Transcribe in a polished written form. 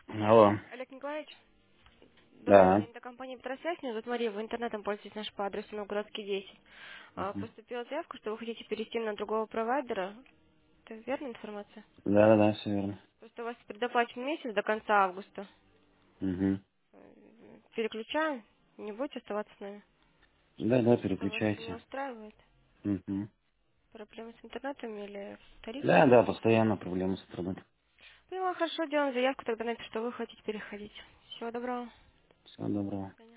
Алло. Олег Николаевич, добрый Да. день. Это компания «Петросвязь». Меня зовут Мария. Вы интернетом пользуетесь наш по адресу Новгородский 10. Мгм. Поступила заявка, что вы хотите перейти на другого провайдера. Это верная информация? Да, все верно. Просто у вас предоплачен месяц до конца августа. Угу. Переключаем. Не будете оставаться с нами? Да, Что вас не переключайте. устраивает? Угу. Проблемы с интернетом или тариф? Да, постоянно проблемы с интернетом. Поняла, хорошо, делаем заявку, тогда напишу, что вы хотите переходить. Всего доброго. Всего доброго.